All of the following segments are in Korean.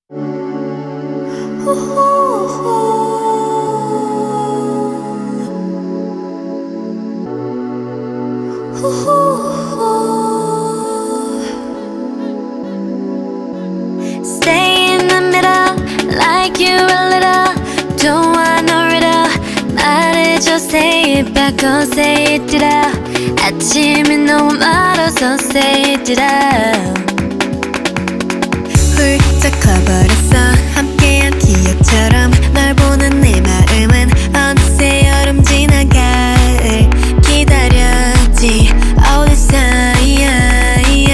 Stay in the middle, like you a little. Don't want no riddle. 말해줘, say it back, oh say it out. 아침이 너무 멀어서 say it out. 훌쩍 커버렸어 함께한 기억처럼 널 보는 내 마음은 어느새 여름 지나 가을 기다렸지 all this time.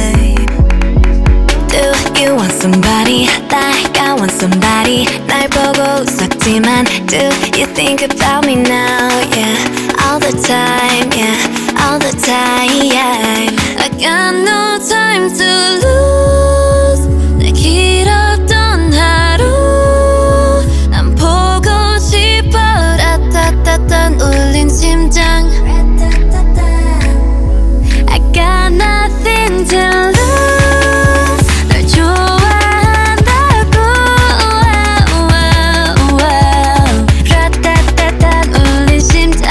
Do you want somebody like I want somebody. 날 보고 웃었지만 do you think about me now? Yeah, all the time, yeah, all the time. I got no time to lose. 내 길었던 하루 난 보고 싶어. 라따따따 울린 심장. I got nothing to lose. 널 좋아한다고. 라따따따 울린 심장.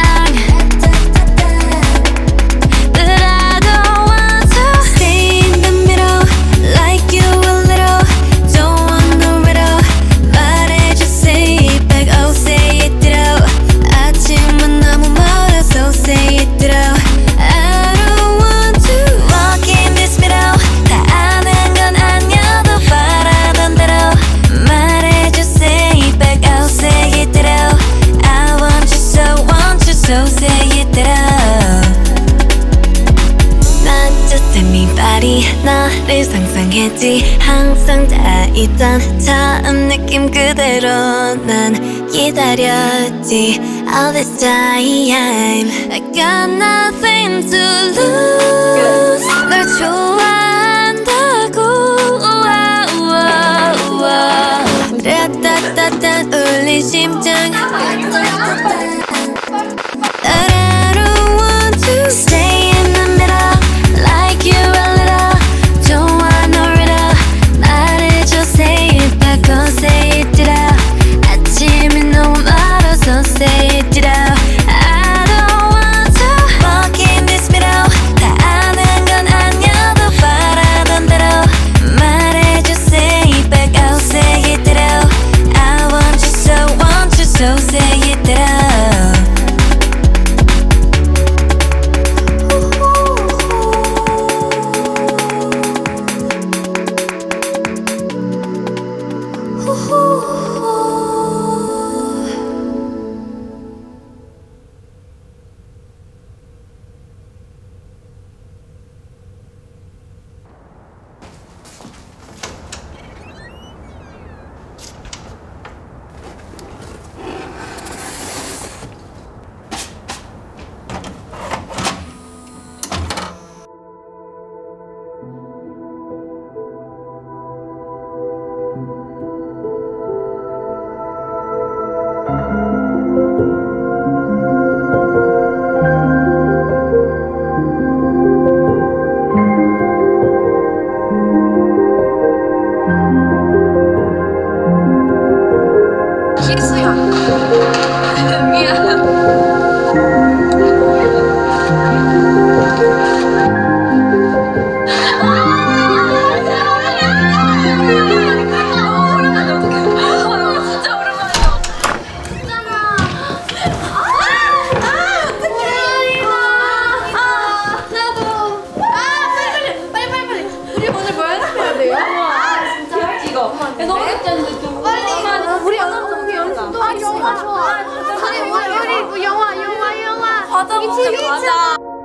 But I don't want to stay in the middle, like you a little. Don't want no riddle. 말해줘, say it back, oh say it out. 아침은 너무 멀어서 say it out. I don't want to walk in this middle. 다 아는 건 아니어도 바라던 대로 말해줘, say it back, oh say it out. I want you, so say it out. Not just anybody. 너를 상상했지. 항상 다 있던 처음 느낌 그대로 난 기다렸지 all this time. I got nothing to lose. 널 좋아한다고. 라따따따 울린 심장. But I don't want to stay in the middle, like you a little. Don't want no riddle. 말해줘, say it back, oh say it out. 아침이 너무 멀어서 say it out. I don't want to walk in this middle. 다 아는 건 아니어도 바라던 대로 말해줘, say it back, oh say it out. I want you, so say it out. 실수야. 미안. 영화 좋아. 우리 영화. 과자 먹자, 과자.